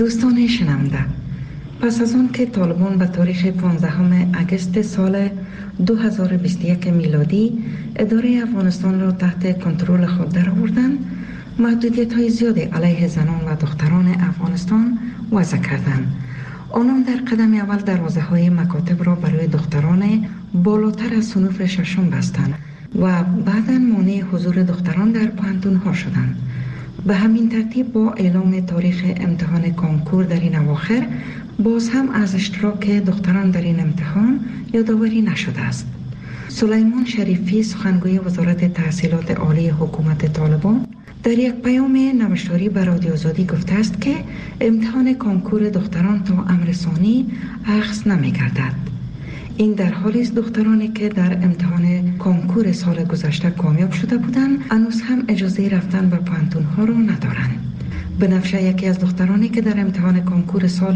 دوستان شنونده، پس از آن که طالبان به تاریخ 15 اگست سال 2021 میلادی اداره افغانستان را تحت کنترل خود درآوردند، محدودیت‌های زیادی علیه زنان و دختران افغانستان وضع کردند. آنان در قدم اول دروازه‌های مکاتب را برای دختران بالاتر از صنوف ششم بستند و بعداً مانع حضور دختران در پوهنتون‌ها شدند. به همین ترتیب با اعلام تاریخ امتحان کنکور در این اواخر باز هم از اشتراک دختران در این امتحان یادآوری نشده است. سلیمان شریفی، سخنگوی وزارت تحصیلات عالی حکومت طالبان، در یک پیام نوشتاری به رادیو آزادی گفته است که امتحان کنکور دختران تا امر ثانی اخذ نمی‌گردد. این در حالی است دخترانی که در امتحان کنکور سال گذشته کامیاب شده بودند هنوز هم اجازه رفتن به پوهنتون‌ها را ندارند. بنفشه، یکی از دخترانی که در امتحان کنکور سال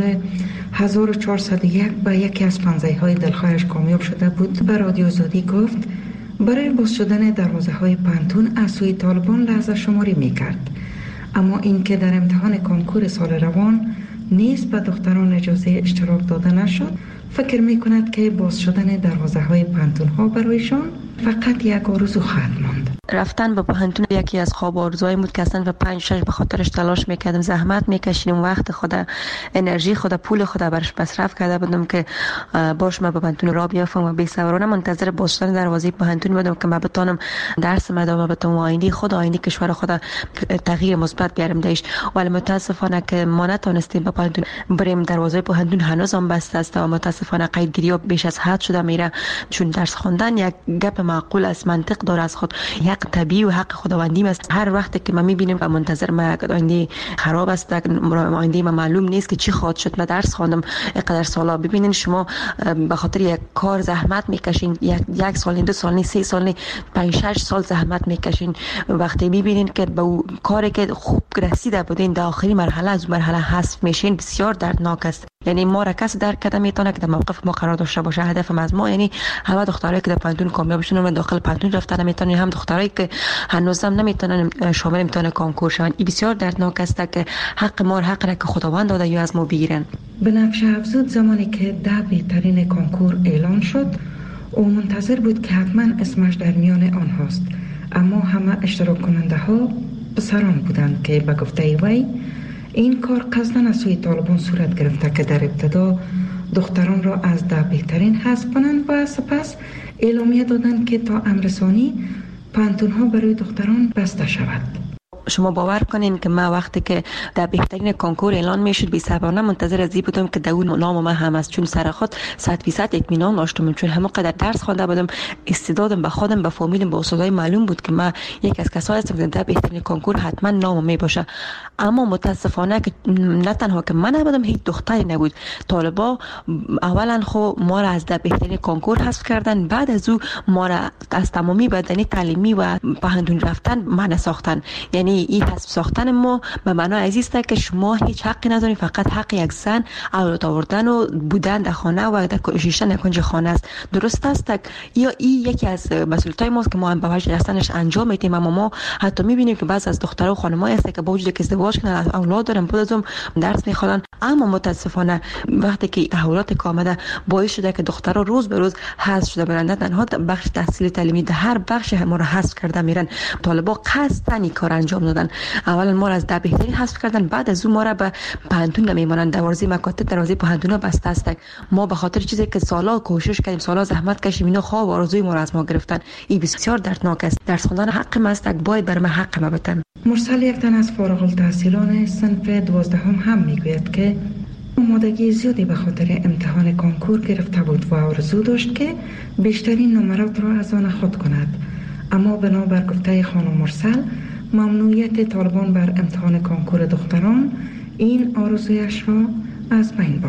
1401 به یکی از پنزه‌های دلخواهش کامیاب شده بود، به رادیو آزادی گفت برای باز شدن دروازه‌های پوهنتون از سوی طالبان لحظه شماری می‌کرد، اما این که در امتحان کنکور سال روان نیز به دختران اجازه اشتراک داده نشد، فکر می‌کند که باز شدن دروازه‌های پوهنتون‌ها برایشان فقط یک آرزو خواهد ماند. رفتن به پوهنتون یکی از خواب آرزوهای بود که اصلا و 5-6 به خاطرش تلاش میکردم، زحمت میکشیدم، وقت خود، انرژی خود، پول خود برش مصرف کرده بودم که باش ما به پوهنتون را بیافم و بی‌صبرانه منتظر باز شدن دروازه پوهنتون بودم که ما بتونم درس ادامه بدم و آینده کشور خود تغییر مثبت بیارم دیش. ولی متاسفانه که ما نتونستیم به پوهنتون بریم، دروازه پوهنتون هنوز هم بسته است و متاسفانه قیدگیری بیش از حد شده میره، چون درس خواندن یک گپ معقول است، منطق داره از خود، حق طبیعی و حق خداوندی است. هر وقت که ما میبینیم و منتظر ما آینده خراب است، آینده ما معلوم نیست که چی خواهد شد. ما درس خواندم اینقدر سالا، ببینین شما به خاطر یک کار زحمت میکشین، یک سال، 2 سال، 3 سال، 5-6 سال زحمت میکشین، وقتی میبینین که به کاری که خوب رسیده بودین در آخرین مرحله از مرحله حذف میشین، بسیار دردناک است. یعنی ما را کس درک کرده میتونه که در موقف ما قرار داشته باشه. هدف از ما یعنی همه دخترایی که در پوهنتون کامیاب شدن و داخل پوهنتون رفتن نمیتونن، هم دخترایی که هنوز هم نمیتونن شامل امتحان کنکور شون. این بسیار دردناک است که حق ما، حق را که خداوند داده یا از ما بگیرن. بنفشه افزود زمانی که 10 بهترین کنکور اعلان شد، او منتظر بود که حتما اسمش در میان آنهاست، اما همه اشتراک کننده ها پسران بودند که به گفته وی این کار قصداً از سوی طالبان صورت گرفته که در ابتدا دختران را از 10 بهترین حذف کنند و سپس اعلامیه دادند که تا امر ثانی پوهنتون‌ها برای دختران بسته شود. شما باور کنین که من وقتی که در بهترین کنکور اعلان میشد بی‌صبرانه منتظر از این بودم که در اون نام من هم است، چون سر خود 100% اطمینان داشتم، چون همه قدر درس خوانده بودم، استعدادم به خودم، به فامیلم، به استادای معلوم بود که من یک از کسایی هستم که در بهترین کنکور حتما نامم می باشه. اما متاسفانه که نه تنها که من نبودم، هیچ دختری نبود. طالبا اولا خو ما را از در بهترین کنکور حذف کردن، بعد از او ما را از تمامی بدنی تعلیمی و پوهنتون رفتن منع ساختن. یعنی این حذف ساختن ما به معنای عزیزه که شما هیچ حقی ندارید، فقط حق یک زن اولاد آوردن و بودن در خانه و در نشستن در کنج خانه است. درست است یا این یکی از مسئولیت‌های ماست که ما هم به وجه رسانش انجام میدیم. اما ما حتی میبینیم که بعضی از دخترها و خانم‌ها هست که با وجود که ازدواج کردن، اولاد دارن، بعد ازم درس میخوانن، اما متاسفانه وقتی که احوالات که آمده باعث شده که دخترها روز به روز حذف شده برند، تنها بخش تحصیل تعلیمی در هر بخش ما را حذف کرده میرن. طالبا قصداً این کار انجام دادن. اولا ما را از ده بهترین حذف کردن، بعد از اون ما را به پوهنتون نمیمونن، دروازه مکاتب، دروازه پوهنتون‌ها بسته است. ما به خاطر چیزی که سالا کوشش کردیم، سالا زحمت کشیدیم، اینا خواب و آرزوی ما را از ما گرفتن. این بسیار دردناک است. درس خوندن حق ما است، باید بر ما حق ما بدن. مرسل، یک تن از فارغ التحصیلان صنف 12 هم میگوید که آمادگی زیادی به خاطر امتحان کنکور گرفته بود و آرزو داشت که بیشترین نمرات را از آن خود کند، اما بنابر گفته خانم مرسل ممنوعیت طالبان بر امتحان کنکور دختران این آرزویش را از بین برد.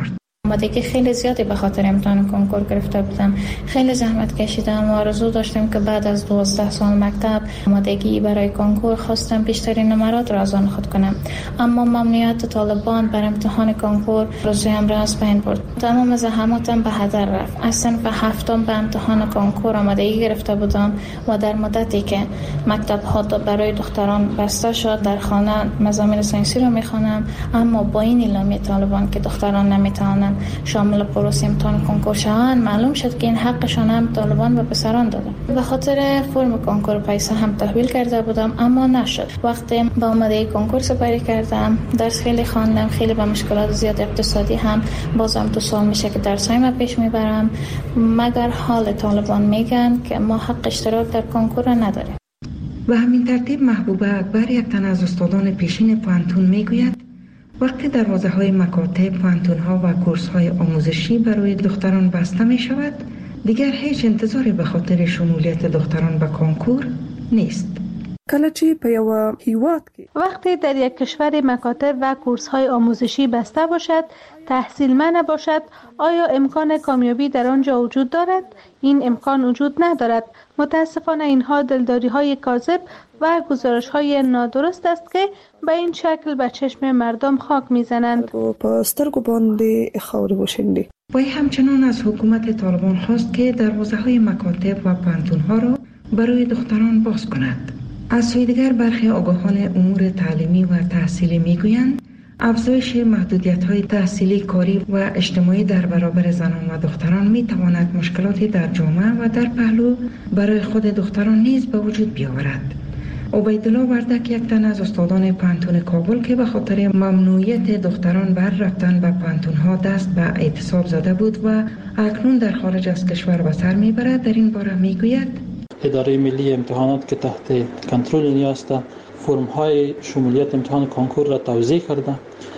آمادگی خیلی زیادی به خاطر امتحان کنکور گرفته بودم. خیلی زحمت کشیدم و آرزو داشتم که بعد از 12 سال مکتب آمادگی برای کنکور خواستم بیشترین نمرات را از آن خود کنم، اما ممنوعیت طالبان بر امتحان کنکور آرزویم را از بین برد. تمام زحماتم به هدر رفت. از صنف هفتم به امتحان کنکور آمادگی گرفته بودم و در مدتی که مکتب ها برای دختران بسته شد در خانه مضامین ساینسی را میخوانم، اما با این اعلامیه طالبان که دختران نمیتوانند شامل پروسه امتحان کنکور شوند، معلوم شد که این حقشان هم طالبان به پسران دادن. به خاطر فرم کنکور پیسه هم تحویل کرده بودم اما نشد. وقتی به آمادگی کنکور سپری کردم، درس خیلی خواندم، خیلی با مشکلات زیاد اقتصادی هم بازم 2 سال میشه که درسایم پیش میبرم، مگر حال طالبان میگن که ما حق اشتراک در کنکور نداریم. به همین ترتیب محبوبه اکبر، یک تن از استادان پیشین پانتون میگوید وقتی دروازه‌های مکاتب، پانتون‌ها و کورس‌های آموزشی برای دختران بسته می‌شود، دیگر هیچ انتظاری به خاطر شمولیت دختران به کنکور نیست. کله چې په یو هیواد کې وقتی در یک کشور مکاتب و کورس‌های آموزشی بسته باشد، تحصیل منع باشد، آیا امکان کامیابی در آنجا وجود دارد؟ این امکان وجود ندارد. متاسفانه اینها دلداری‌های کاذب و گزارش‌های نادرست است که به این شکل به چشم مردم خاک می‌زنند. په سترګو باندې خاورې وشیندي. وی همچنان از حکومت طالبان خواست که دروازه‌های مکاتب و پانتون‌ها را برای دختران باز کند. از سوی دیگر برخی آگاهان امور تعلیمی و تحصیلی میگویند افزایش محدودیت‌های تحصیلی، کاری و اجتماعی در برابر زنان و دختران می‌تواند مشکلاتی در جامعه و در پهلو برای خود دختران نیز به وجود بیاورد. عبیدالله وردک، یک تن از استادان پانتون کابل که به خاطر ممنوعیت دختران بر رفتن به پانتون‌ها دست به اعتصاب زده بود و اکنون در خارج از کشور به سر می‌برد، در این باره می‌گوید: اداره ملی امتحانات که تحت کنترل نیاست، فرم‌های شمولیت امتحان کنکور را توزیع کرده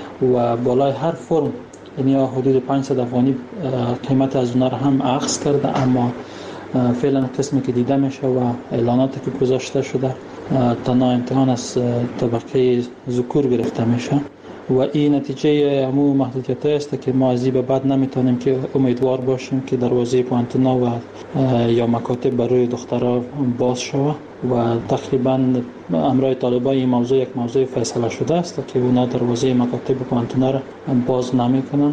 و بالای هر فرم یعنی حدود 500 افغانی قیمت از اونها را هم اخذ کرده، اما فعلا قسمی که دیده میشه و اعلاناتی که گذاشته شده تنها امتحان از طبقه ذکور گرفته میشه و این نتیجه همون محدودیت است که ما از این به بعد نمیتونیم که امیدوار باشیم که دروازه پانتونا و یا مکاتب برای دخترها باز شود و تقریبا امرای طالبان این موضوع یک موضوع فیصله شده است که اونا دروازه مکاتب و پانتونا را باز نمیکنن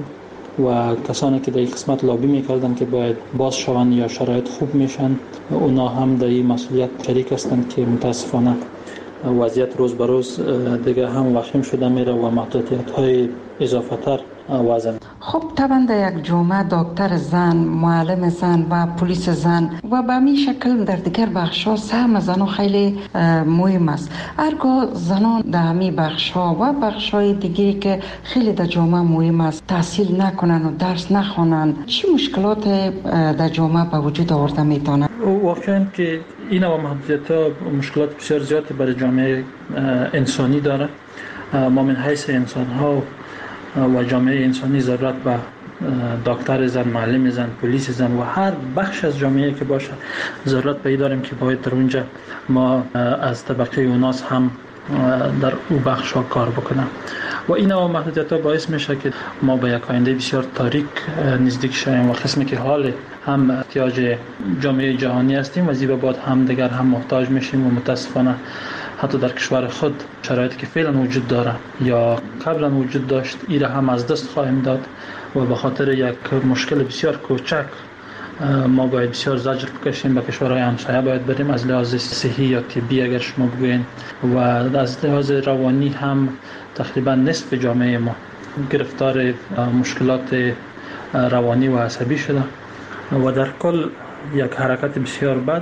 و کسانی که در این قسمت لابی میکردن که باید باز شوند یا شرایط خوب میشن، اونا هم در این مسئولیت شریک هستند که متاسفانه وضعیت روز به روز دیگه هم وخیم شده میره و محدودیت‌های اضافه تر وضع. خب طبعا در یک جامعه دکتر زن، معلم زن و پلیس زن و به همین شکل در دیگر بخش‌ها سهم زنان خیلی مهم است. هرگاه زنان در همین بخش‌ها و بخش‌های دیگری که خیلی در جامعه مهم است تحصیل نکنن و درس نخوانن، چه مشکلات در جامعه به وجود آورده میتونه؟ واقعا که این و محدودیت‌ها مشکلات بسیار زیادی برای جامعه انسانی داره. ما من حیث انسان‌ها و جامعه انسانی ضرورت به دکتر زن، معلم زن، پلیس زن و هر بخش از جامعه که باشه ضرورت پیدا داریم که باید در اونجا ما از طبقه اوناس هم در او بخش ها کار بکنم و این و محدودیت ها باعث میشه که ما به یک آینده بسیار تاریک نزدیک شویم و قسمی که حال هم احتیاج جامعه جهانی هستیم و زیبا بعد هم دیگر هم محتاج میشیم و متاسفانه حتی در کشور خود شرایطی که فعلا وجود داره یا قبلا وجود داشت ایره هم از دست خواهیم داد و به خاطر یک مشکل بسیار کوچک ما باید بسیار زجر بکشیم. به کشورهای همسایه باید بریم از لحاظ صحی یا طبی اگر شما بگوین و از لحاظ روانی هم تقریبا نصف جامعه ما گرفتار مشکلات روانی و عصبی شده و در کل یک حرکت بسیار بد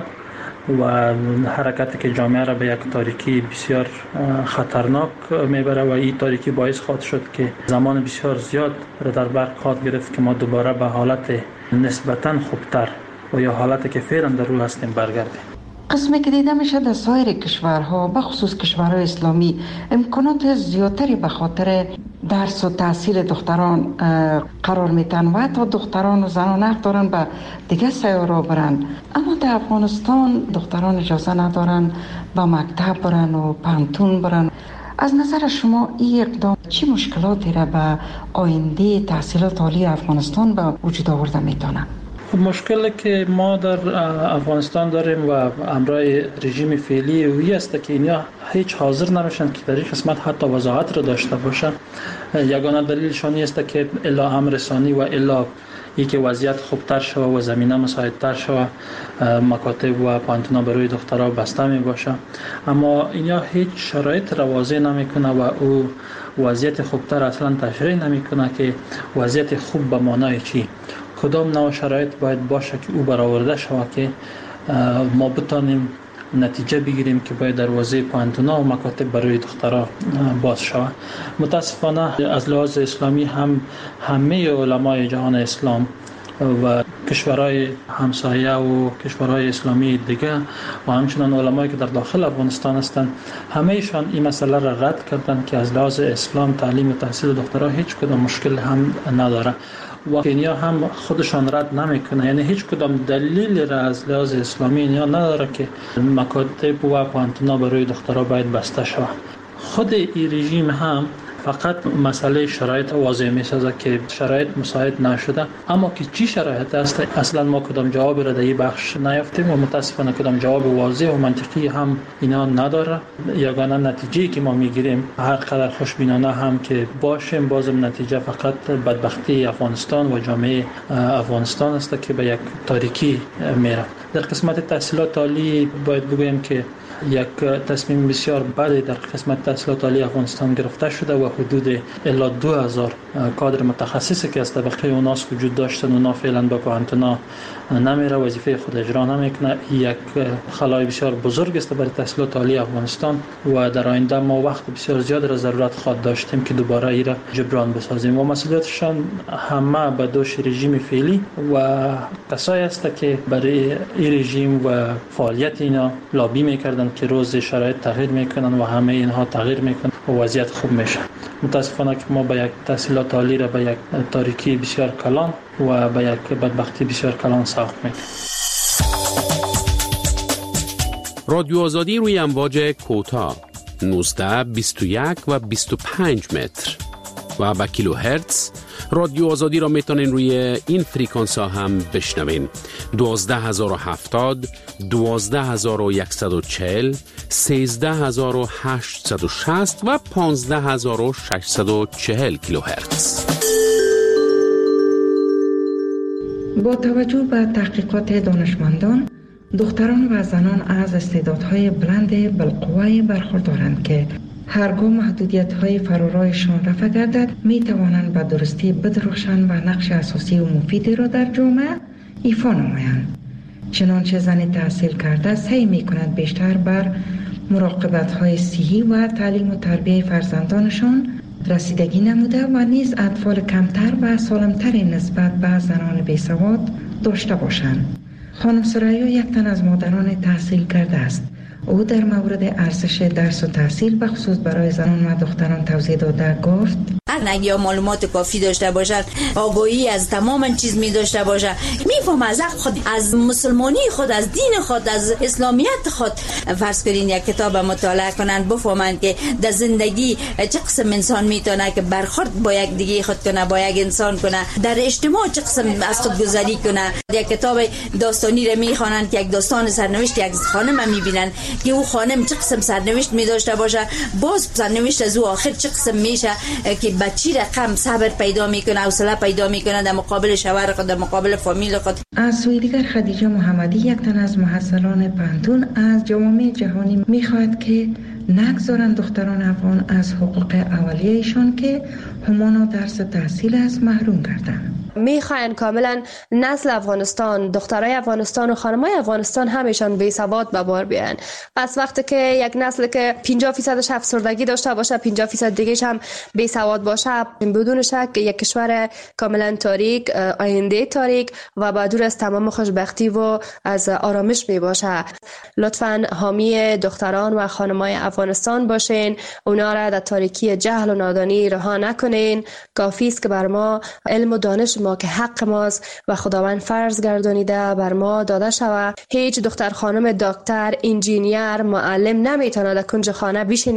و حرکتی که جامعه را به یک تاریکی بسیار خطرناک میبره و این تاریکی باعث خواهد شد که زمان بسیار زیاد را در بر خواهد گرفت که ما دوباره به حالت نسبتاً خوبتر و یا حالتی که فعلا در روی هستیم برگردیم. قسمی که دیده میشه در سایر کشورها بخصوص کشورهای اسلامی امکانات زیادتری به خاطر درس و تحصیل دختران قرار میتن و حتی دختران و زنان حق دارن به دیگه سیارا برن، اما در افغانستان دختران اجازه ندارن به مکتب برن و پانتون برن. از نظر شما این اقدام چی مشکلاتی را به آینده تحصیلات عالی افغانستان به وجود آورده میتونه؟ مشکلی که ما در افغانستان داریم و امرای رژیم فعلی اویی است که اینا هیچ حاضر نمیشن که در این قسمت حتی وضاحت را داشته باشن. یگانه دلیلشان است که الا امر رسانی و الا اینکه وضعیت خوبتر شود و زمینه مساعدتر شود، مکاتب و پانتونا برای دخترها بسته می باشه، اما اینا هیچ شرایط را واضح نمیکنه و او وضعیت خوبتر اصلا تشریح نمیکنه که وضعیت خوب به معنای چی، کدام نوع شرایط باید باشه که او برآورده شود که ما بتانیم نتیجه بگیریم که باید دروازه پانتونا و مکاتب برای دخترها باز شود. متاسفانه از لحاظ اسلامی هم همه علمای جهان اسلام و کشورهای همسایه و کشورهای اسلامی دیگه و همچنان علمایی که در داخل افغانستان هستند، همه ایشان این مسئله را رد کردند که از لحاظ اسلام تعلیم و تحصیل دخترها هیچ کدام مشکل هم نداره و اینیا هم خودشان رد نمیکنه، یعنی هیچ کدام دلیل را از لحاظ اسلامی اینیا نداره که مکاتب و پانتونا برای دخترها باید بسته شود. خود این رژیم هم فقط مسئله شرایط واضح می‌سازه که شرایط مساعد نشده، اما که چی شرایط است اصلا ما کدام جواب را در این بخش نیافتیم و متاسفانه کدام جواب واضح و منطقی هم اینا نداره. یگانه نتیجه‌ای که ما میگیریم هر قدر خوشبینانه هم که باشیم، بازم نتیجه فقط بدبختی افغانستان و جامعه افغانستان است که به یک تاریکی میره. در قسمت تحصیلات عالی باید بگویم که یک تصمیم بسیار بدی در قسمت تحصیلات عالی افغانستان گرفته شده و حدود الا 2000 کادر متخصصی که از طبقه اوناس وجود داشتن اونا فعلا به پانتونا نمیره، وظیفه خود اجرا نمیکنه. یک خلای بسیار بزرگ است برای تحصیلات عالی افغانستان و در آینده ما وقت بسیار زیاد را ضرورت خواهد داشتیم که دوباره این را جبران بسازیم و مسئولیتشان همه به دوش رژیم فعلی و کسایی است که برای این رژیم و فعالیت اینا لابی میکردن که روز شرایط تغییر میکنن و همه اینها تغییر میکنن و وضعیت خوب میشه. متاسفانه که ما به یک تحصیلات عالی را به یک تاریکی بسیار کلان و به یک بدبختی بسیار کلان ساخت میکنه. رادیو آزادی روی امواج کوتاه 19 21 و 25 متر و با کیلوهرتز. رادیو آزادی را میتونین روی این فریکانس ها هم بشنوین: 12070 12140 13860 و 15640 کیلوهرتز. با توجه به تحقیقات دانشمندان، دختران و زنان از استعدادهای بلند بالقوه برخوردارند که هرگاه محدودیت‌های فرارایشان رفع گردد می‌توانند به درستی بدرخشند و نقش اساسی و مفیدی را در جامعه ایفا نمایند. چنانچه زن تحصیل کرده سعی می‌کند بیشتر بر مراقبت‌های صحی و تعلیم و تربیت فرزندانشان رسیدگی نموده و نیز اطفال کمتر و سالمتری نسبت به زنان بیسواد داشته باشند. خانم سریا یک تن از مادران تحصیل کرده است. او در مورد ارزش درس و تحصیل به خصوص برای زنان و دختران توضیح داده گفت: اگه معلومات کافی داشته باشد، آگاهی از تمام چیز می داشته باشد، میفهم از خود، از مسلمانی خود، از دین خود، از اسلامیت خود. فرض کنین یک کتاب مطالعه کنند بفهمند که در زندگی چه قسم انسان میتونه که برخورد با یک دیگه خود کنه، با یک انسان کنه، در اجتماع چه قسم از خود گذاری کنه. یک کتاب داستانی را میخوانند که یک داستان سرنوشت یک خانم میبینند که او خانم چه قسم سرنوشت می داشته باشه، باز سرنوشت از او آخر چه قسم میشه که بچی رقم صبر پیدا میکنه، حوصله پیدا میکنه در مقابل شوهر خود، در مقابل فامیل خود. از سوی دیگر خدیجه محمدی یک تن از محصلان پانتون از جوامع جهانی میخواهد که نگذارند دختران افغان از حقوق اولیه‌شان که همانا درس تحصیل است محروم گردند. میخواین کاملا نسل افغانستان، دخترای افغانستان و خانمای افغانستان همیشان بی سواد به بار بیان. پس وقتی که یک نسل که 50% افسردگی داشته باشه، 50% دیگه‌ش هم بی سواد باشه، بدون شک یک کشور کاملا تاریک، آینده تاریک و با دور از تمام خوشبختی و از آرامش می باشه. لطفاً حامی دختران و خانمای افغانستان باشین، اونا را در تاریکی جهل و نادانی رها نکنین. کافی است که بر ما علم و دانش ما که حق ماست و خداوند فرض گردانیده بر ما داده شود. هیچ دختر خانم دکتر، انجینیر، معلم نمیتونه در کنج خانه بشینه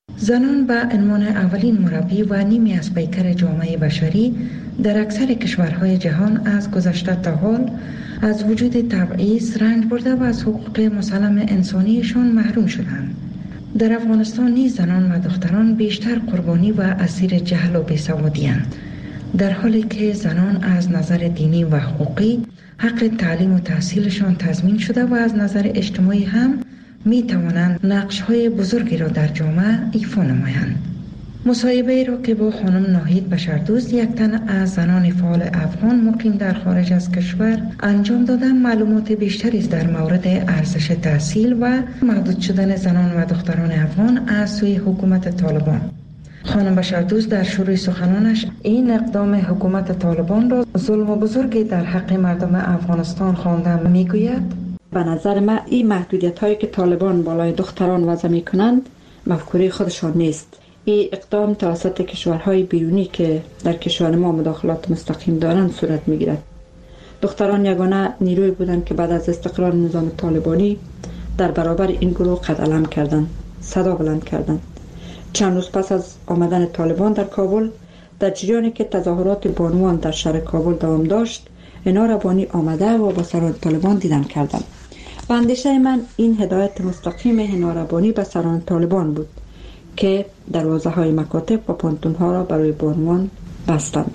زنان به عنوان اولین مربی و نیمی از پیکر جامعه بشری در اکثر کشورهای جهان از گذشته تا حال از وجود تبعیض رنج برده و از حقوق مسلم انسانیشان محروم شدند. در افغانستان نیز زنان و دختران بیشتر قربانی و اسیر جهل و بیسوادی‌اند، در حالی که زنان از نظر دینی و حقوقی حق تعلیم و تحصیلشان تضمین شده و از نظر اجتماعی هم می توانند نقش‌های بزرگی را در جامعه ایفا نمایند. مصاحبه را که با خانم ناهید بشردوست، یک تن از زنان فعال افغان مقیم در خارج از کشور انجام دادن، معلومات بیشتری در مورد ارزش تحصیل و محدود شدن زنان و دختران افغان از سوی حکومت طالبان. خانم بشردوست در شروع سخنانش این اقدام حکومت طالبان را ظلم بزرگی در حق مردم افغانستان خوانده میگوید: به نظر من این محدودیت هایی که طالبان بالای دختران وضع می کنند مفکوره خودشان نیست. این اقدام توسط کشورهای بیرونی که در کشور ما مداخلات مستقیم دارند صورت می گیرد. دختران یگانه نیروی بودند که بعد از استقرار نظام طالبانی در برابر این گروه قد علم کردند، صدا بلند کردند. چند روز پس از آمدن طالبان در کابل، در جریانی که تظاهرات بانوان در شهر کابل دوام داشت، اینا ربانی آمده و با سران طالبان دیدن کردند. و اندیشه من این هدایت مستقیم هنا ربانی به سران طالبان بود که دروازه های مکاتب و پانتون ها را برای بانوان بستند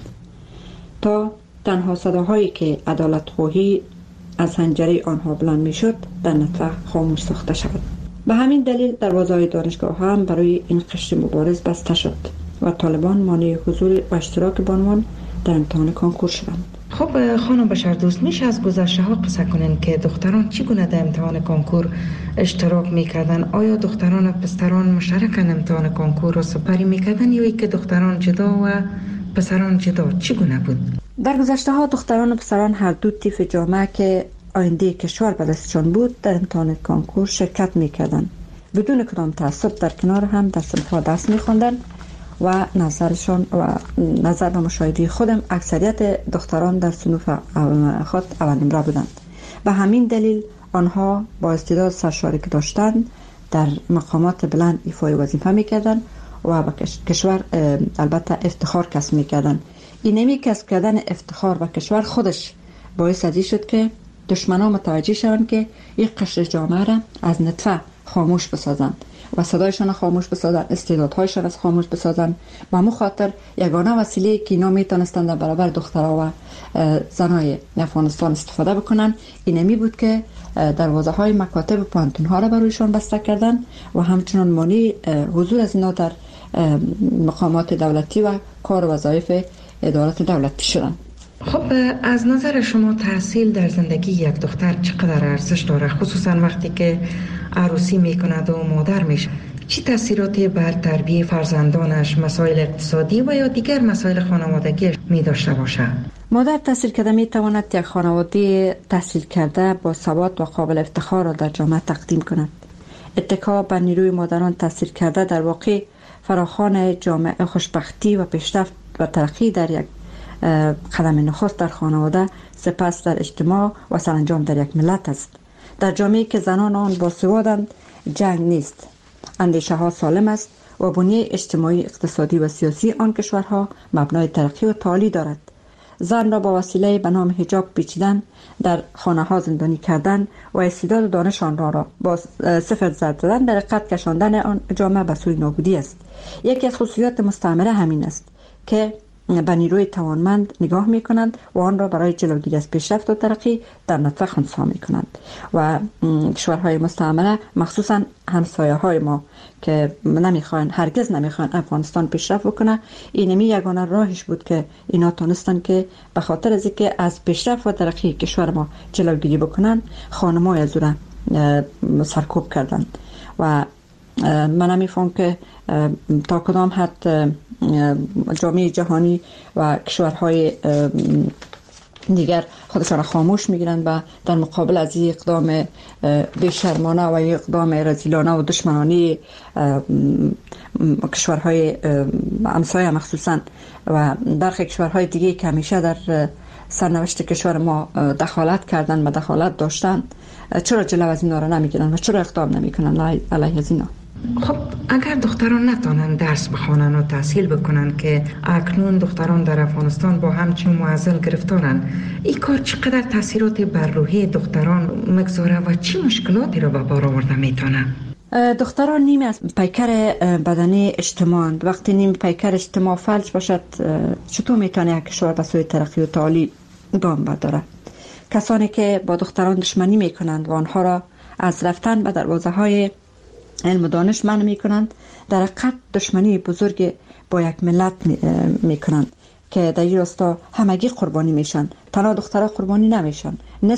تا تنها صداهایی که عدالت خواهی از حنجره آنها بلند می شد در نطفه خاموش ساخته شود. به همین دلیل دروازه های دانشگاه هم برای این قشر مبارز بسته شد و طالبان مانع حضور و اشتراک بانوان در امتحان کنکور شدند. خب خانم بشردوست، میشه از گذشته ها قصه کنین که دختران چگونه در امتحان کنکور اشتراک میکردن؟ آیا دختران و پسران مشترکاً امتحان کنکور را سپری میکردن یا که دختران جدا و پسران جدا؟ چگونه بود؟ در گذشته ها دختران و پسران هر دو طیف جامعه که آینده کشور به دستشان بود در امتحان کنکور شرکت میکردن، بدون کدام تعصب در کنار هم در صنف‌ها درس میخوندن و نظرشان و نظر و مشاهده خودم اکثریت دختران در صنوف خود اول نمره بودند. به همین دلیل آنها با استعداد سرشاری که داشتند در مقامات بلند ایفای وظیفه میکردند و به کشور البته افتخار کسب میکردند. اینمی کسب کردن افتخار و کشور خودش باعث ازی شد که دشمنان متوجه شوند که یک قشر جامعه را از نطفه خاموش بسازند و صدایشان خاموش بسازند، استعدادهایشان از خاموش بسازند. و همون خاطر یگانه وسیله که اینا میتونستند در برابر دخترها و زنای افغانستان استفاده بکنن اینمی بود که دروازه های مکاتب و پانتون ها را برایشان بسته کردن و همچنان مانع حضور از اینا در مقامات دولتی و کار و وظایف ادارات دولتی شدن. خب از نظر شما تحصیل در زندگی یک دختر چقدر ارزش داره، خصوصا وقتی که عروسی میکند و مادر میشه؟ چه تاثیراتی بر تربیت فرزندانش، مسائل اقتصادی و یا دیگر مسائل خانوادگی می داشته باشه؟ مادر تحصیل کرده می تواند یک خانواده تحصیل کرده با ثبات و قابل افتخار را در جامعه تقدیم کند. اتکا بر نیروی مادران تحصیل کرده در واقع فراخوان جامعه خوشبختی و پیشرفت و ترقی در یک قدم نخست در خانواده، سپس در اجتماع و سرانجام در یک ملت است. در جامعه که زنان آن باسوادند جنگ نیست، اندیشه ها سالم است و بنیه اجتماعی، اقتصادی و سیاسی آن کشورها مبنای ترقی و تعالی دارد. زن را با وسیله به نام حجاب پیچیدن، در خانه ها زندانی کردن و استعداد و دانش آن را با صفر ضرب زدن در حقیقت کشاندن آن جامعه به سوی نابودی است. یکی از خصوصیات مستعمره همین است که به نیروی توانمند نگاه می کنند و آن را برای جلوگیری از پیشرفت و ترقی در نطفه خنثی می کنند. و کشورهای مستعمره مخصوصا همسایه های ما که هرگز نمیخواین افغانستان پیشرفت بکنه، اینمی یگانه راهش بود که اینا تونستن که به خاطر از اینکه از پیشرفت و ترقی کشور ما جلوگیری بکنن، خانم‌های از را سرکوب کردن. و من نمیفهم که تا کدام حد جامعه جهانی و کشورهای دیگر خودشان خاموش میگیرند و در مقابل از این اقدام بیشرمانه و اقدام رذیلانه و دشمنانه کشورهای همسایه مخصوصا و برخی کشورهای دیگه که همیشه در سرنوشت کشور ما دخالت کردن و دخالت داشتن، چرا جلو از اینا را نمیگیرن و چرا اقدام نمیکنن علیه از اینا؟ خب اگر دختران نتانند درس بخوانند و تحصیل بکنند که اکنون دختران در افغانستان با همچین معضل گرفتارند، این کار چقدر تاثیرات بر روحی دختران مگذاره و چه مشکلاتی را به بار آورده میتونه؟ دختران نیم از پیکر بدنی اجتماعند. وقتی نیم پیکر اجتماع فلج باشد چطور میتونه یک کشور به سوی ترقی و تعالی گام برداره؟ کسانی که با دختران دشمنی میکنند و آنها را از رفتن به دروازه های علم و دانش منع میکنند، در حقیقت دشمنی بزرگ با یک ملت میکنند که در این راستا همگی قربانی میشن. تنها دخترها قربانی نمیشن.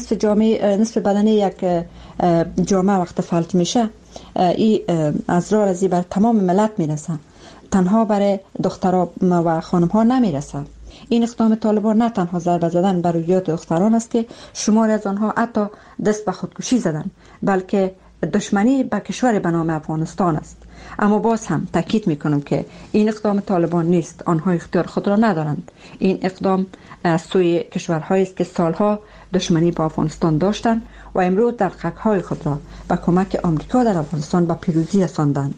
نصف بدن یک جامعه وقت فلج میشه، این از راه رزی بر تمام ملت میرسن، تنها برای دخترها و خانمها نمیرسه. این اقدام طالبان نه تنها ضربه زدن بر روحیات دختران است که شماری از آنها حتی دست به خودکشی زدن، بلکه دشمنی به کشور به نام افغانستان است. اما باز هم تاکید میکنم که این اقدام طالبان نیست، آنها اختیار خود را ندارند. این اقدام از سوی کشورهایی است که سالها دشمنی با افغانستان داشتند و امروز دغدغه‌های خود را با کمک آمریکا در افغانستان به پیروزی رساندند.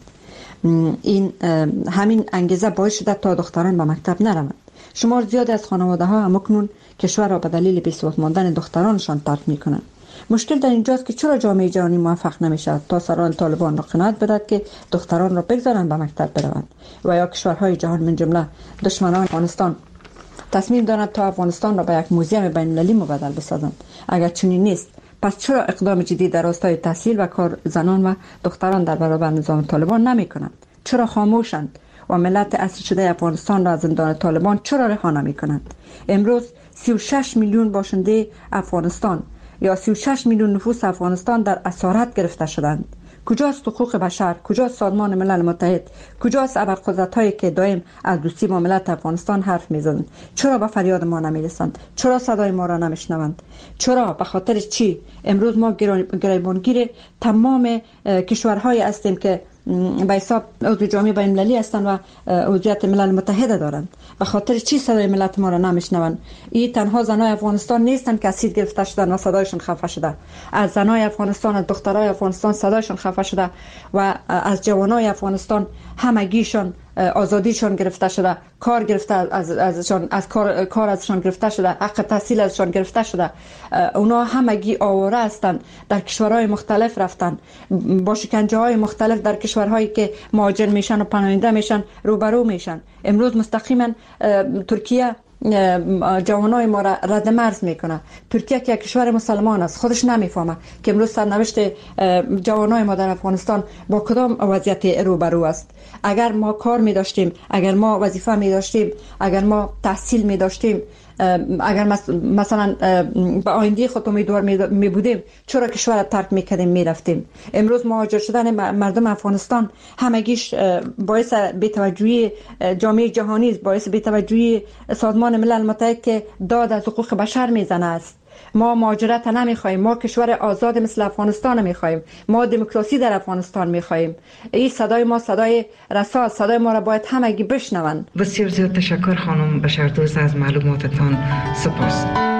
این همین انگیزه باعث شده تا دختران به مکتب نروند. شمار زیاد از خانواده ها همکنون کشور را به دلیل بی‌ثبات ماندن دخترانشان ترک میکنند. مشکل در اینجاست که چرا جامعه جهانی موفق نمیشد تا سران طالبان را قناعت بدهد که دختران را بگذارند به مکتب بروند، و یا کشورهای جهان من جمله دشمنان افغانستان تصمیم دارند تا افغانستان را به یک موزیم بین‌المللی مبدل بسازند. اگر چنین نیست، پس چرا اقدام جدی در راستای تحصیل و کار زنان و دختران در برابر نظام طالبان نمی کنند؟ چرا خاموشند و ملت اسیر شده افغانستان را از زندان طالبان چرا رها نمی کنند؟ امروز 36 میلیون باشنده افغانستان یا 36 میلیون نفوس افغانستان در اسارت گرفته شدند. کجاست حقوق بشر؟ کجاست سازمان ملل متحد؟ کجاست ابرقدرت‌هایی که دائم از دوستی با ملت افغانستان حرف می‌زنند؟ چرا به فریاد ما نمی‌رسند؟ چرا صدای ما را نمی‌شنوند؟ چرا؟ به خاطر چی؟ امروز ما گریبانگیر تمام کشورهایی هستیم که به حساب عضو جامعه بین‌المللی هستند و عضویت ملل متحد دارند. به خاطر چی صدای ملت ما را نمیشنوند؟ این تنها زنای افغانستان نیستند که اسیر گرفته شدند و صدایشون خفه شده. از زنای افغانستان، از دخترای افغانستان صدایشون خفه شده و از جوانای افغانستان همگیشون آزادیشون گرفته شده، کار گرفته ازشان، از کار ازشان گرفته شده، حق تحصیل ازشان گرفته شده. اونا همگی آواره هستند، در کشورهای مختلف رفتن، با شکنجه‌های مختلف در کشورهایی که مهاجر میشن و پناهنده میشن روبرو میشن. امروز مستقیما ترکیه جوانای ما را رد مرز میکنه. ترکیه که یک کشور مسلمان است خودش نمیفهمه که امروز سرنوشت جوانای ما در افغانستان با کدام وضعیت روبرو است. اگر ما کار می داشتیم، اگر ما وظیفه می داشتیم، اگر ما تحصیل می داشتیم، اگر مثلا به آینده خود امیدوار می بودیم، چرا کشور را ترک می کردیم می رفتیم؟ امروز مهاجر شدن مردم افغانستان همگیش باعث بی‌توجهی جامعه جهانی است، باعث بی‌توجهی سازمان ملل متحد که داد از حقوق بشر میزنه است. ما مهاجرت نمیخوایم، ما کشور آزاد مثل افغانستان میخوایم، ما دموکراسی در افغانستان میخوایم. این صدای ما صدای رسا، صدای ما را باید همگی بشنوند. بسیار زیاد تشکر خانم بشردوست، از معلوماتتان سپاس.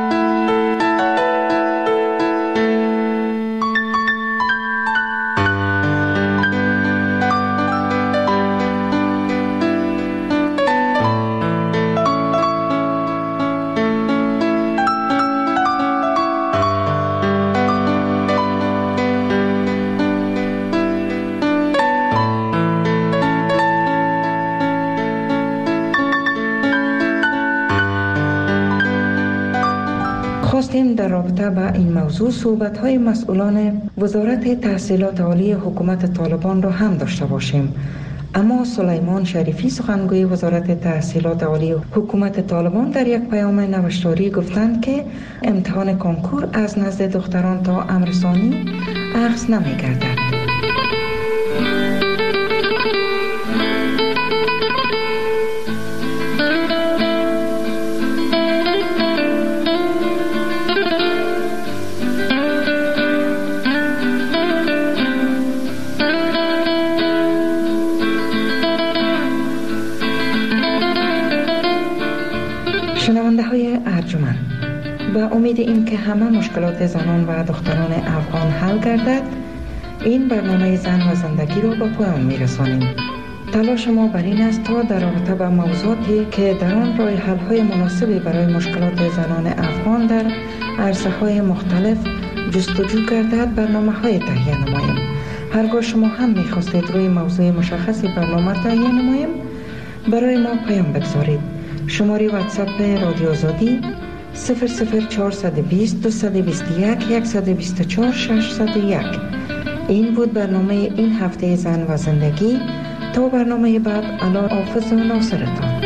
در رابطه با این موضوع صحبت‌های مسئولان وزارت تحصیلات عالی حکومت طالبان را هم داشته باشیم. اما سلیمان شریفی سخنگوی وزارت تحصیلات عالی حکومت طالبان در یک پیام نوشتاری گفتند که امتحان کنکور از نزد دختران تا امرسانی اخذ نمی‌گردد. شنونده های ارجمند، به امید این که همه مشکلات زنان و دختران افغان حل گردد، این برنامه زن و زندگی را به پایان می‌رسانیم. تلاش ما بر این است تا در رابطه با موضوعاتی که در آن راه حل‌های مناسبی برای مشکلات زنان افغان در عرصه‌های مختلف جستجو گردد برنامه‌های تهیه نماییم. هرگاه شما هم می‌خواستید روی موضوع مشخصی برنامه تهیه نماییم، برای ما پیام بگذارید. شماره واتساپ رادیو آزادی 00420 221 124 601. این بود برنامه این هفته زن و زندگی. تا برنامه بعد، الله حافظ و ناصرتان.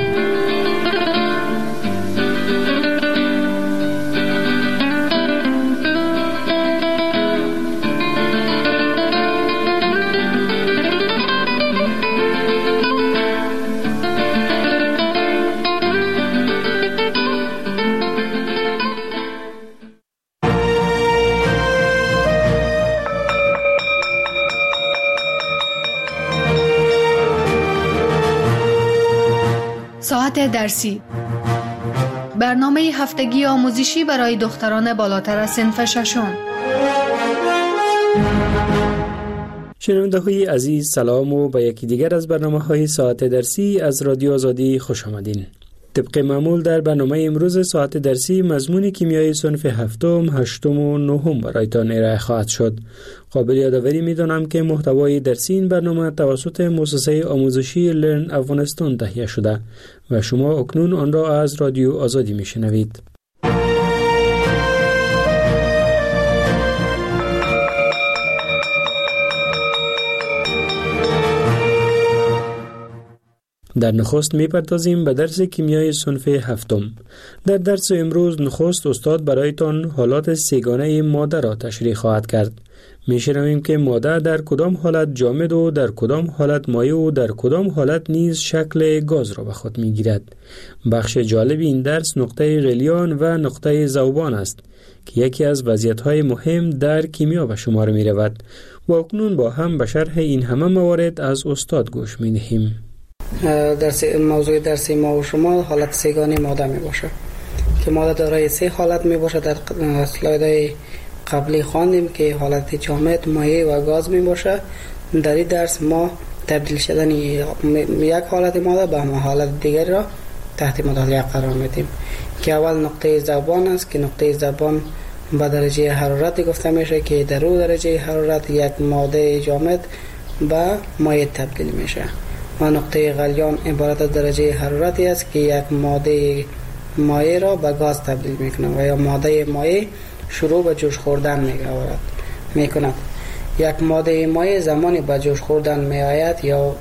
ساعت درسی، برنامه هفتگی آموزشی برای دختران بالاتر از صنف ششم. شنونده‌های عزیز، سلام و به یکی دیگر از برنامه‌های ساعت درسی از رادیو آزادی خوش آمدین. طبق معمول در برنامه امروز ساعت درسی مضمون کیمیای صنف هفتم، هشتم و نهم برایتان ارائه خواهد شد. قابل یادآوری می‌دانم که محتوای درسی این برنامه توسط مؤسسه آموزشی لرن افغانستان تهیه شده و شما اکنون آن را از رادیو آزادی می‌شنوید. در نخست می‌پردازیم به درس کیمیای صنف هفتم. در درس امروز نخست استاد برایتان حالات سه‌گانه ماده را تشریح خواهد کرد. می‌شنویم که ماده در کدام حالت جامد و در کدام حالت مایع و در کدام حالت نیز شکل گاز را به خود می‌گیرد. بخش جالب این درس نقطه غلیان و نقطه ذوبان است که یکی از وضعیت‌های مهم در کیمیا به شمار می‌رود. و اکنون با هم به شرح این همه موارد از استاد گوش می‌دهیم. موضوع درسی ما و شما حالت سه‌گانه ماده می باشه که ماده دارای سه حالت می باشه. در اسلایدهای قبلی خواندیم که حالت جامد، مایع و گاز می باشه. در این درس ما تبدیل شدن یک حالت ماده به حالت دیگر را تحت مطالعه قرار میدیم که اول نقطه ذوبان است که نقطه ذوبان به درجه حرارت گفته میشه که در او درجه حرارت یک ماده جامد به مایع تبدیل میشه. و نقطه غلیان عبارت از درجه حرارتی است که یک ماده مایع را به گاز تبدیل میکنه و یا ماده مایع شروع به جوش خوردن میکند. یک ماده مایع زمانی به جوش خوردن میآید یا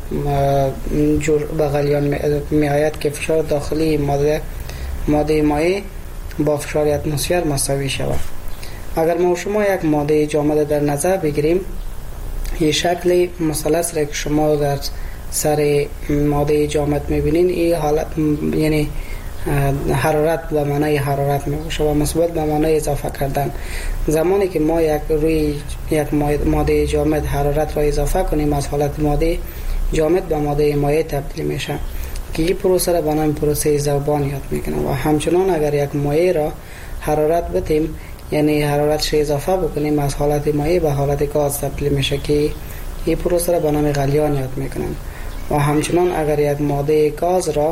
به غلیان میآید که فشار داخلی ماده مایع با فشار اتمسفر مساوی شود. اگر ما شما یک ماده جامد در نظر بگیریم، این شکل مثلث را که شما در سر ماده جامد میبینین، این حالت یعنی حرارت به معنای حرارت میباشه و مثبت به معنای اضافه کردن. زمانی که ما روی یک ماده جامد حرارت را اضافه کنیم، از حالت ماده جامد به ماده مایع تبدیل میشه که این پروسه را به نام پروسه ذوبان یاد میکنه. و همچنان اگر یک مایع را حرارت بدیم، یعنی حرارتش اضافه بکنیم، از حالت مایع به حالت گاز تبدیل میشه که این پروسه را به نام غلیان یاد میکنن. و همچنان اگر یک ماده گاز را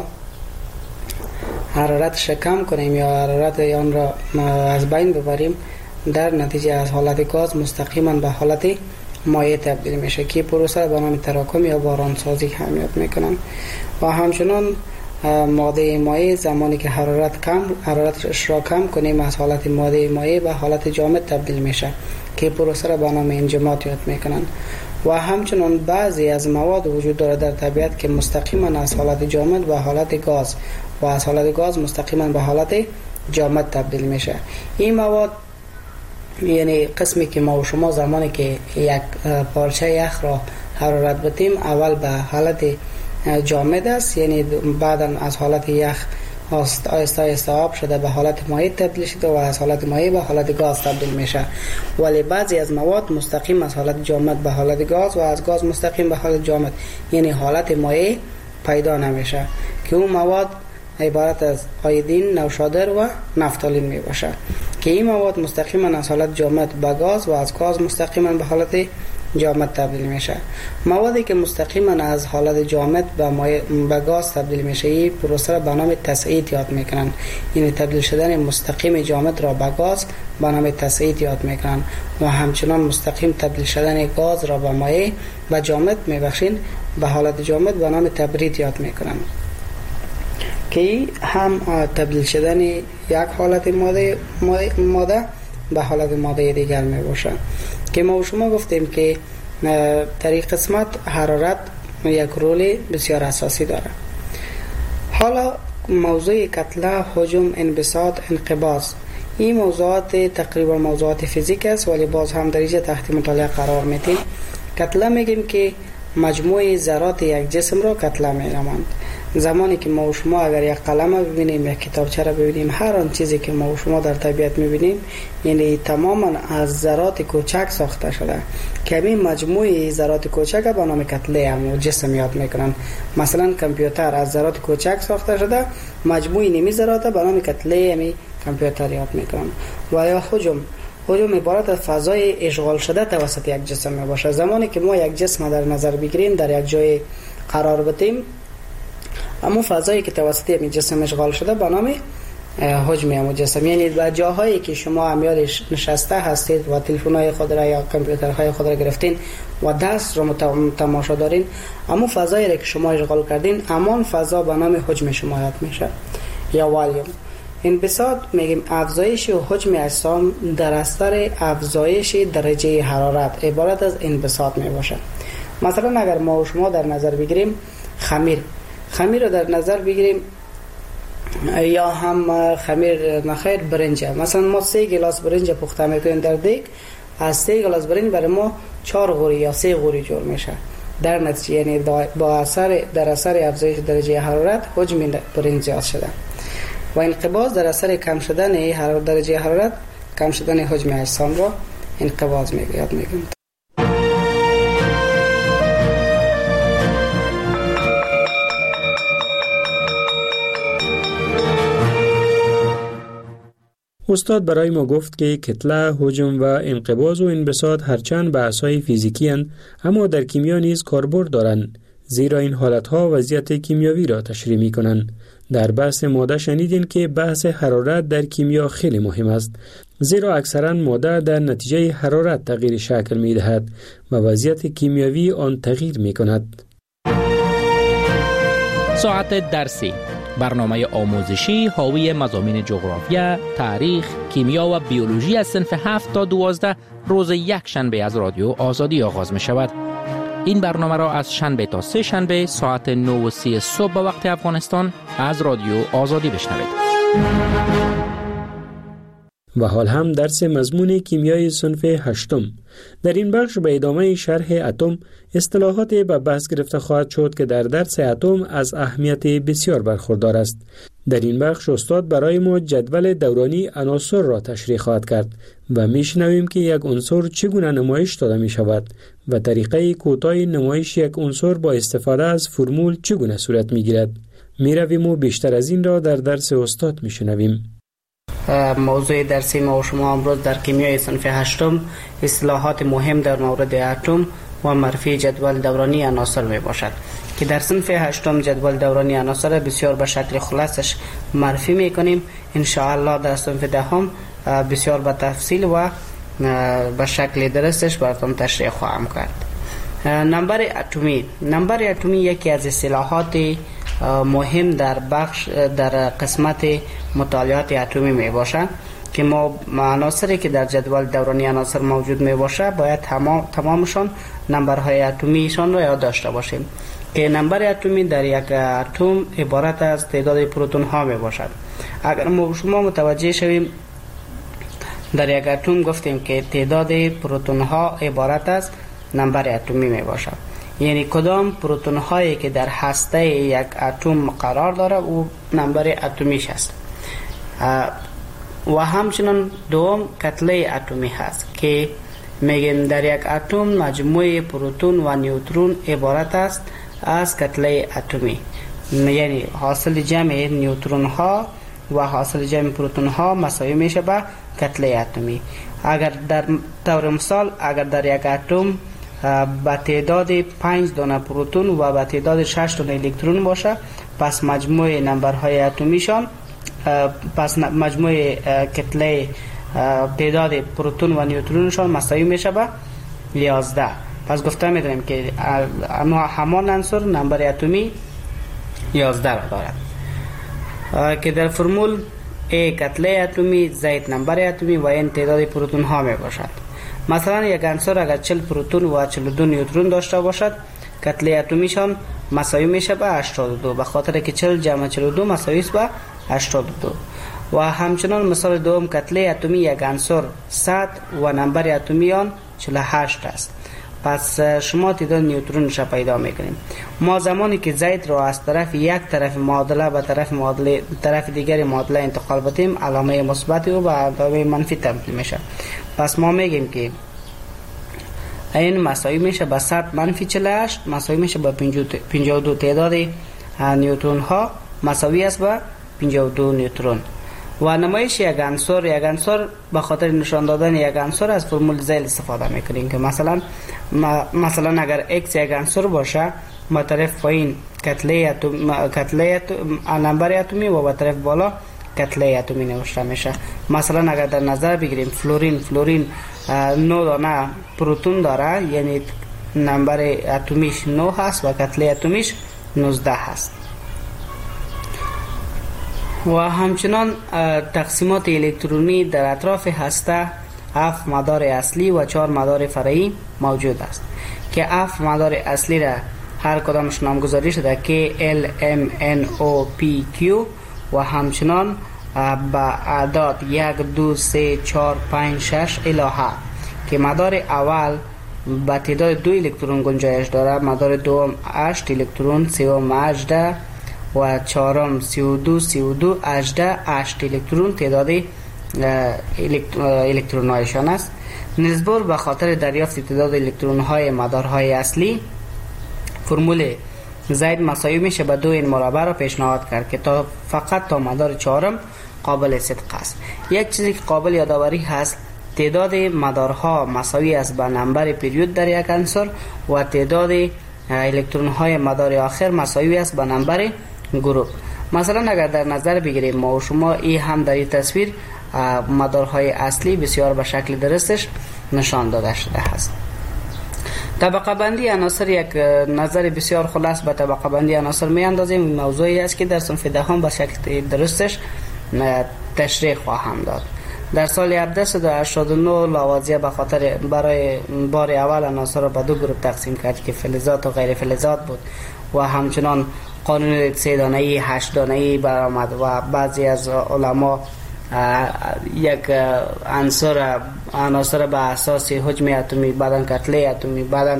حرارتش کم کنیم یا حرارت آن را از بین ببریم، در نتیجه از حالت گاز مستقیما به حالت مایع تبدیل میشه که پروسه را به نام تراکم یا بارانسازی هم یاد میکنن. و همچنان ماده مایع زمانی که حرارتش را کم کنیم، از حالت ماده مایع به حالت جامد تبدیل میشه که پروسه را به نام انجماد یاد میکنن. و همچنان بعضی از مواد وجود داره در طبیعت که مستقیما از حالت جامد به حالت گاز و از حالت گاز مستقیما به حالت جامد تبدیل میشه. این مواد یعنی قسمی که ما و شما زمانی که یک پارچه یخ را حرارت بدیم، اول به حالت جامد است، یعنی بعدا از حالت یخ آهسته آهسته آب شده به حالت مایع تبدیل شده و از حالت مایع به حالت گاز تبدیل میشه. ولی بعضی از مواد مستقیم از حالت جامد به حالت گاز و از گاز مستقیم به حالت جامد، یعنی حالت مایع پیدا نمیشه که اون مواد عبارت از آیودین، نوشادر و نفتالین می باشه که این مواد مستقیما از حالت جامد به گاز و از گاز مستقیما به حالت جامد تبدیل میشه. موادی که مستقیما از حالت جامد به گاز تبدیل میشه این پروسه را به نام تصعید یاد میکنن. یعنی تبدیل شدن مستقیم جامد را به گاز به نام تصعید یاد میکنن و همچنان مستقیم تبدیل شدن گاز را به مایع و جامد میبخشین به حالت جامد به نام تبرید یاد میکنن که هم تبدیل شدن یک حالت ماده به حالت ماده دیگر می باشه. که ما شما گفتیم که در این قسمت حرارت یک رول بسیار اساسی داره. حالا موضوع کتله، حجم، انبساط، انقباض، این موضوعات تقریبا موضوعات فیزیک است ولی باز هم در اینجا تحت مطالعه قرار میدیم. کتله میگیم که مجموعه ذرات یک جسم را کتله می‌نامند. زمانی که ما و شما اگر یک قلم ببینیم، یک کتابچه را ببینیم، هر آن چیزی که ما و شما در طبیعت می‌بینیم یعنی تماما از ذرات کوچک ساخته شده که همین مجموعه ذرات کوچک به نام کتله هم جسم یاد میکنن. مثلا کامپیوتر از ذرات کوچک ساخته شده، مجموعه نیمی ذرات به نام کتله همین کامپیوتر یاد میکنن. و یا حجم عبارت از فضای اشغال شده توسط یک جسم می باشه. زمانی که ما یک جسم در نظر بگیریم، در یک جای قرار بدیم، اما فضایی که توسط این جسم اشغال شده به نام حجم همون جسم، یعنی در جاهایی که شما امیالش نشسته هستید و تلفن‌های خود را یا کامپیوترهای خود را گرفتین و دست را تماشا دارین، اما فضایی را که شما اشغال کردین امان فضا به نام حجم شما یاد میشه یا والیوم. انبساط میگیم افزایش و حجم اجسام در اثر افزایش درجه حرارت عبارت از انبساط می باشه. مثلا اگر ما و شما در نظر بگیریم خمیر رو در نظر بگیریم یا هم خمیر نخیر برنج، مثلا ما 3 گلاس برنج پخته میکنیم در دیگ، از 3 گلاس برنج برای ما 4 غوری یا 3 غوری جور میشه. در نتیجه یعنی در اثر افزایش درجه حرارت حجم برنج زیاد شده. و انقباض در اثر کم شدن درجه حرارت کم شدن حجم اجسام را انقباض میگیم. استاد برای ما گفت که کتله، حجم و انقباض و انبساط هرچند بحث‌های فیزیکی اند اما در کیمیا نیز کاربرد دارند، زیرا این حالتها وضعیت کیمیاوی را تشریح می‌کنند. در بحث ماده شنیدین که بحث حرارت در کیمیا خیلی مهم است، زیرا اکثرا ماده در نتیجه حرارت تغییر شکل می‌دهد و وضعیت کیمیاوی آن تغییر می‌کند. ساعت درسی، برنامه آموزشی حاوی مضامین جغرافیا، تاریخ، کیمیا و بیولوژی از صنف 7 تا 12 روز یک شنبه از رادیو آزادی آغاز می شود. این برنامه را از شنبه تا سه شنبه ساعت 9:30 صبح به وقت افغانستان از رادیو آزادی بشنوید. و حال هم درس مضمون کیمیای صنف 8. در این بخش به ادامه شرح اتم اصطلاحات به بحث گرفته خواهد شد که در درس اتم از اهمیت بسیار برخوردار است. در این بخش استاد برای ما جدول دورانی عناصر را تشریح خواهد کرد و میشنویم که یک عنصر چگونه نمایش داده می شود و طریقه کوتاه نمایش یک عنصر با استفاده از فرمول چگونه صورت می گیرد. می رویم و بیشتر از این را در درس استاد می شنویم. موضوع درسی ما و شما امروز در کیمیای صنف 8 اصطلاحات مهم در مورد اتم و معرفی جدول دورانی عناصر می باشد که در صنف 8 جدول دورانی عناصر بسیار به شکل خلاصش معرفی می کنیم. ان شاء الله در صنف 10 بسیار به تفصیل و به شکل درستش براتون تشریح خواهم کرد. نمبر اتمی یکی از اصطلاحات مهم در قسمت مطالعات اتمی می باشه که ما عناصری که در جدول دورانی عناصر موجود می باشه باید تمامشان نمبرهای اتمیشان را یاد داشته باشیم که نمبر اتمی در یک اتم عبارت از تعداد پروتون ها می باشد. اگر ما شما متوجه شویم در یک اتم گفتیم که تعداد پروتون ها عبارت از نمبر اتمی می باشد، یعنی کدام پروتون هایی که در هسته یک اتم قرار داره او نمبر اتمیش است. و همچنین دوم کتله اتمی هست که میگیم در یک اتم مجموعه پروتون و نیوترون عبارت است از کتله اتمی، یعنی حاصل جمع نیوترون ها و حاصل جمع پروتون ها مساوی میشه به کتله اتمی. اگر در طور مثال اگر در یک اتم به تعداد 5 دانه پروتون و به تعداد 6 دانه الکترون باشه، پس مجموع نمبرهای اتمیشان، پس مجموع کتله تعداد پروتون و نیوترونشان مساوی میشه به 11. پس گفته میدونیم که همان عنصر نمبر اتمی 11 را دارد که در فرمول A کتله اتمی، Z نمبر اتمی و N تعداد پروتون ها می باشد. مثلا یک عنصر اگر 40 پروتون و 42 نیوترون داشته باشد، کتله اتمیشان مساوی میشه به 82، به خاطر که 40 جمع 42 مساوی است به 82. و همچنان مثال دوم، کتله اتمی یک عنصر 100 و نمبر اتمی آن 48 است. پس شما تعداد نیوترونش پیدا میکنیم. ما زمانی که زید را از طرف یک طرف معادله به طرف دیگر معادله انتقال بدیم، علامه مثبت و به علامه منفی تبدیل میشه. پس ما میگیم که این مساوی میشه به 100 منفی 48 مساوی میشه به 52. تعداد نیوترون ها مساوی است به 52 نیوترون. و نمایش یک عنصر به خاطر نشان دادن یک عنصر از فرمول زیل استفاده میکنیم که مثلا اگر x یک عنصر باشه، به طرف پایین کتله نمبر اتمی و به طرف بالا کتله اتمی نوشته میشه. مثلا اگر در نظر بگیریم فلورین 9 دانه پروتون داره، یعنی نمبر اتمیش 9 هست و کتله اتمیش 19 هست. و همچنان تقسیمات الکترونی در اطراف هسته 7 مدار اصلی و 4 مدار فرعی موجود است که 7 مدار اصلی را هر کدامش نامگذاری شده K L M N O P Q و همچنان با اعداد 1 2 3 4 5 6 الی 7 که مدار اول با تعداد 2 الکترون گنجایش دارد، مدار دوم 8 الکترون، سوم 18 و چهارم 32 8 الکترون تعداد الکترون هایشان است. نسبت به خاطر دریافت تعداد الکترون های مدارهای اصلی، فرمول زید مساوی میشه به 2 این مربع را پیشنهاد کرد که فقط تا مدار چهارم قابل صدق است. یک چیزی که قابل یادآوری هست، تعداد مدارها مساوی است به نمبر پریود در یک عنصر و تعداد الکترون های مدار آخر مساوی است به نمبر گروپ. مثلا اگر در نظر بگیریم ما و شما، این هم در این تصویر مدارهای اصلی بسیار به شکل درستش نشان داده شده است. طبقه بندی عناصر یک نظر بسیار خلاص به طبقه بندی عناصر می اندازیم. این موضوعی است که در صنف دهم به شکل درستش تشریح خواهم داد. در سال 1789 لاوازیه به خاطر برای بار اول عناصر را به 2 گروه تقسیم کرد که فلزات و غیر فلزات بود و همچنان قانون 3 دانه‌ای 8 دانه‌ای برآمد و بعضی از علما یک عناصر به اساس حجم اتمی، بعدن کتله اتمی، بعدن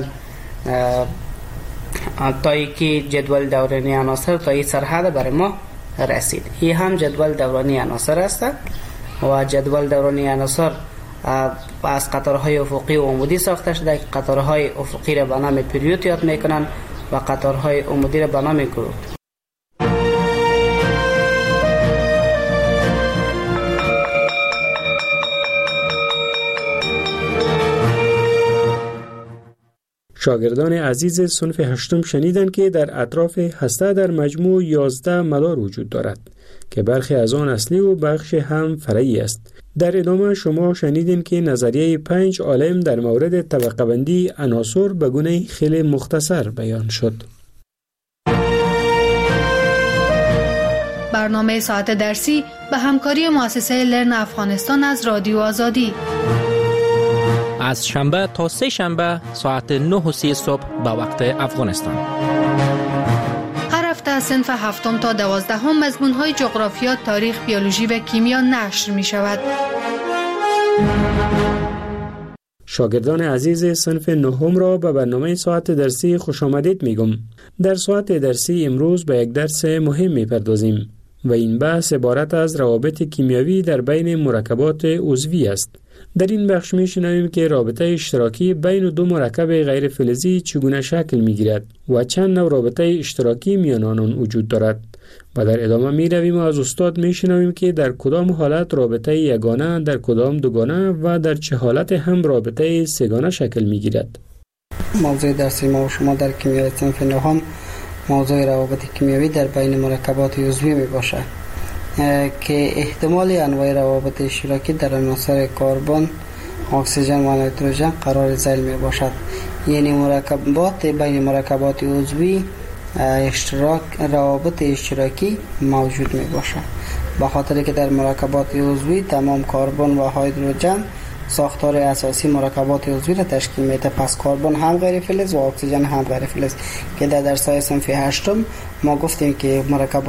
تا که جدول دورانی عناصر تا این سرحد برای ما رسید. این هم جدول دورانی عناصر است و جدول دورانی عناصر از قطارهای افقی و عمودی ساخته شده که قطارهای افقی را به نام پریود یاد میکنن و قطارهای عمودی را به نام گروپ. شاگردان عزیز صنف هشتم شنیدند که در اطراف هسته در مجموع 11 مدار وجود دارد که برخی از آن اصلی و بخش هم فرعی است. در ادامه شما شنیدین که نظریه 5 عالم در مورد طبقه بندی عناصر به گونه خیلی مختصر بیان شد. برنامه ساعت درسی به همکاری مؤسسه لرن افغانستان از رادیو آزادی از شنبه تا 3 شنبه ساعت 9:30 صبح به وقت افغانستان. هر هفته از صنف 7 تا 12 مضمون‌های جغرافیا، تاریخ، بیولوژی و کیمیا نشر می شود. شاگردان عزیز صنف 9 را به برنامه ساعت درسی خوش آمدید میگم. در ساعت درسی امروز به یک درس مهم میپردازیم و این بحث عبارت از روابط کیمیایی در بین مرکبات عضوی است. در این بخش میشنویم که رابطه اشتراکی بین 2 مرکب غیر فلزی چگونه شکل میگیرد و چند نوع رابطه اشتراکی میان آنان وجود دارد و در ادامه میرویم و از استاد میشنویم که در کدام حالت رابطه یگانه، در کدام دوگانه و در چه حالت هم رابطه سه‌گانه شکل میگیرد. موضوع درسی ما و شما در کیمیای صنف نهم موضوع روابط کیمیایی در بین مرکبات عضوی می باشد که احتمال انواع روابط اشتراکی در عناصر کربن، اکسیژن و نیتروژن قرار ذیل می باشد. یعنی مرکبات بین مرکبات عضوی روابط اشتراکی موجود می باشد. به خاطر که در مرکبات عضوی تمام کربن و هیدروژن ساختار اساسی مرکبات عضوی را تشکیل میده. پس کربن هم غیر فلز و اکسیژن هم غیر فلز که در درس‌های صنف هشتم ما گفتیم که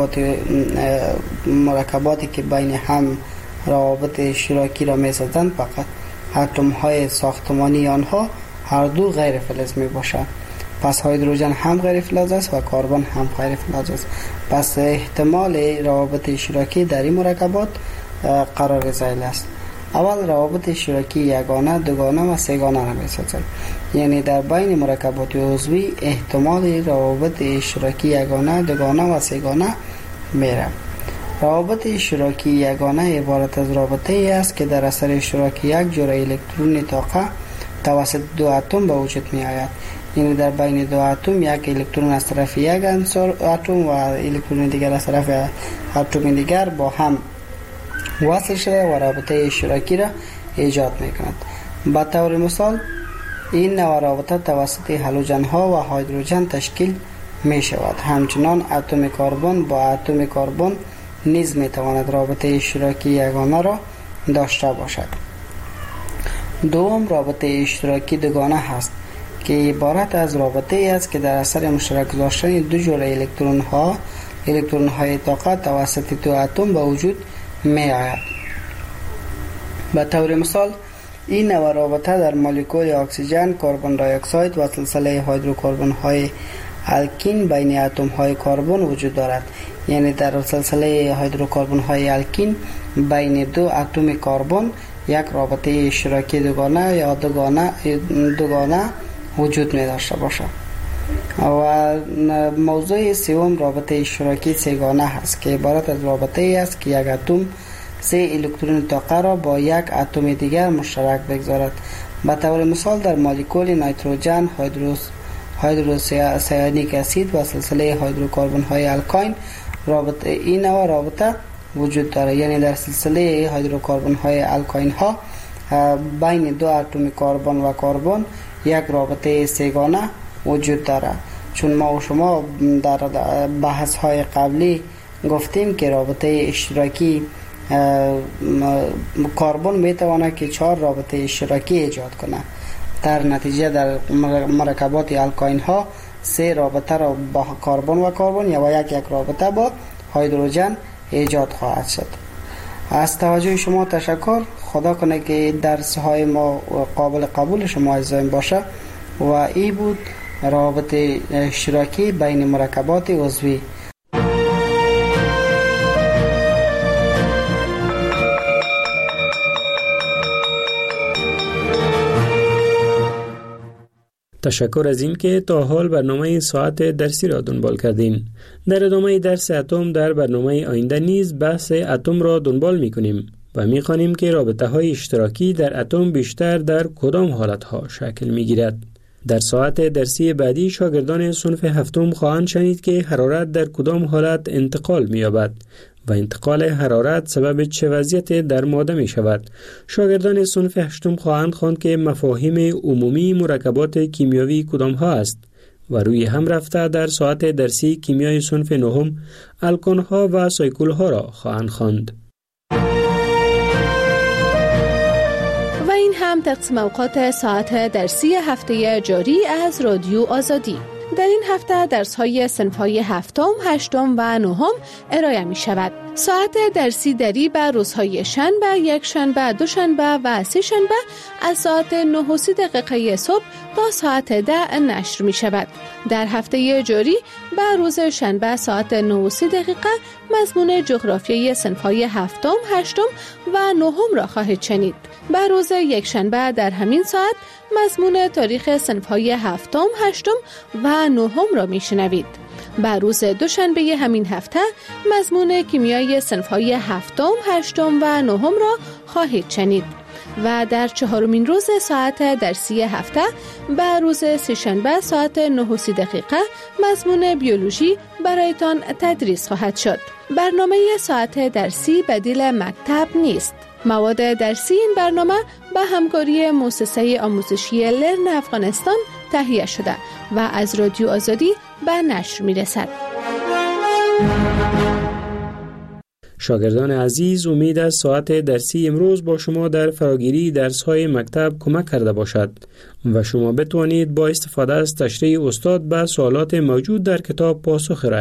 مرکباتی که بین هم روابط اشتراکی را میسازند فقط اتم های ساختمانی آنها هر دو غیر فلز می باشند. پس هیدروژن هم غیر فلز است و کربن هم غیر فلز است. پس احتمال روابط اشتراکی در این مرکبات قرار ذیل است. اول روابط اشتراکی یگانه، دوگانه و سه‌گانه را می‌سازند. یعنی در بین مرکبات عضوی احتمال روابط اشتراکی یگانه، دوگانه و سه‌گانه میره. روابط اشتراکی یگانه عبارت از رابطه ای است که در اثر اشتراک یک جور الکترون طاقه توسط دو اتم به وجود می آید. یعنی در بین دو اتم یک الکترون از طرف یک اتم و الکترون دیگر از طرف اتم دیگر با هم وصل شده و رابطه اشتراکی را ایجاد می کند. به طور مثال این نوع رابطه توسط هالوژن ها و هیدروژن تشکیل می شود. همچنان اتم کربن با اتم کربن نیز می تواند رابطه اشتراکی یگانه را داشته باشد. دوم رابطه اشتراکی دوگانه هست که عبارت از رابطه ای است که در اثر مشترک گذاشتن دو جور الکترون های طاقه توسط دو اتم به وجود می آید. به طور مثال این نوع رابطه در مولکول اکسیژن، کربن دی اکساید و سلسله هیدروکربن های الکین بین اتم های کربن وجود دارد. یعنی در سلسله هیدروکربن های الکین بین دو اتم کربن یک رابطه اشتراکی دوگانه یا دوگانه وجود می داشته باشد. و موضوع سوم رابطه اشتراکی سه‌گانه هست که عبارت از رابطه ای است که یک اتم سه الکترون طاقه را با یک اتم دیگر مشترک بگذارد. به طور مثال در مولکول نیتروژن، هیدروسیانیک اسید و سلسله هیدروکربن های الکاین رابطه این نوع رابطه وجود دارد. یعنی در سلسله هیدروکربن های الکاین ها بین دو اتم کربن و کربن یک رابطه سه‌گانه وجود دارد. چون ما و شما در بحث های قبلی گفتیم که رابطه اشتراکی کربن میتواند که 4 رابطه اشتراکی ایجاد کنه. در نتیجه در مرکبات الکاین ها 3 رابطه را با کربن و کربن یا یک رابطه با هیدروژن ایجاد خواهد شد. از توجه شما تشکر. خدا کنه که درس های ما قابل قبول شما عزیزان باشه. و این بود روابط اشتراکی بین مرکبات عضوی. تشکر از این که تا حال برنامه ساعت درسی را دنبال کردین. در ادامه درس اتم در برنامه آینده نیز بحث اتم را دنبال می کنیم و می خوانیم که رابطه های اشتراکی در اتم بیشتر در کدام حالت ها شکل می گیرد. در ساعت درسی بعدی شاگردان صنف هفتم خواهند شنید که حرارت در کدام حالت انتقال می یابد و انتقال حرارت سبب چه وضعیت در ماده می شود. شاگردان صنف هشتم خواهند خواند که مفاهیم عمومی مرکبات کیمیایی کدام ها است و روی هم رفته در ساعت درسی کیمیای صنف نهم الکان ها و سایکل ها را خواهند خواند. و این هم تقسیم اوقات ساعت درسی هفته جاری از رادیو آزادی. در این هفته درس‌های صنف‌های هفتم، هشتم و نهم ارائه می‌شود. ساعت درسی دری بر روزهای شنبه، یک شنبه، دو شنبه و سه شنبه از ساعت 9:30 صبح تا ساعت 10 نشر می‌شود. در هفته جاری بر روز شنبه ساعت 9:30 مضمون جغرافیای صنف‌های هفتم، هشتم و نهم را خواهید شنید. بر روز یک شنبه در همین ساعت مضمون تاریخ صنف‌های هفتم، هشتم و نهم را میشنوید. بر روز دوشنبه همین هفته مضمون کیمیای صنف‌های هفتم، هشتم و نهم را خواهید شنید. و در 4مین روز ساعت درسی هفته به روز سه‌شنبه ساعت 9:30 مضمون بیولوژی برایتان تدریس خواهد شد. برنامه ساعت درسی بدیل مکتب نیست. مواد درسی این برنامه به همکاری مؤسسه آموزشی لرن افغانستان تهیه شده و از رادیو آزادی به نشر می رسد. شاگردان عزیز، امید است ساعت درسی امروز با شما در فراگیری درس‌های مکتب کمک کرده باشد و شما بتوانید با استفاده از تشریح استاد به سوالات موجود در کتاب پاسخ ارائه